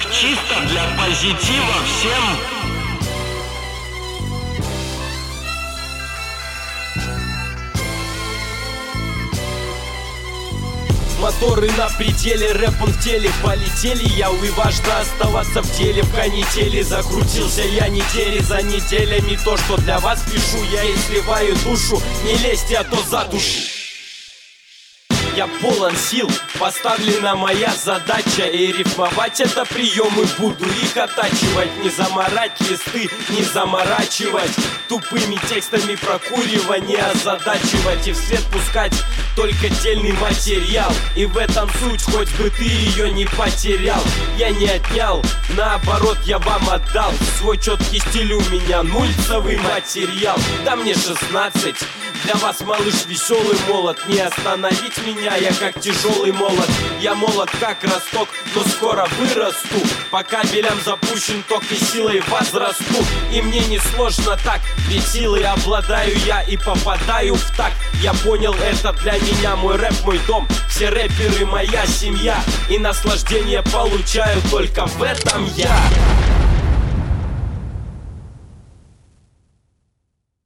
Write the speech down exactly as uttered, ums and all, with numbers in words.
чисто для позитива всем. Моторы на пределе, рэп он в теле, полетели. Я и важно оставаться в теле, в канители. Закрутился я недели за неделями. То, что для вас пишу, я и сливаю душу. Не лезьте, а то задушу. Я полон сил, поставлена моя задача. И рифмовать это приемы буду, их оттачивать. Не заморать листы, не заморачивать тупыми текстами прокуривания, озадачивать и вслед пускать только дельный материал. И в этом суть, хоть бы ты ее не потерял. Я не отнял, наоборот я вам отдал. Свой четкий стиль у меня нульцевый материал. Да мне шестнадцать. Для вас, малыш, веселый молод. Не остановить меня, я как тяжелый молот. Я молод как росток, но скоро вырасту. По кабелям запущен ток и силой возрасту. И мне не сложно так, ведь силой обладаю я и попадаю в такт. Я понял, это для меня мой рэп, мой дом. Все рэперы моя семья. И наслаждение получаю только в этом я.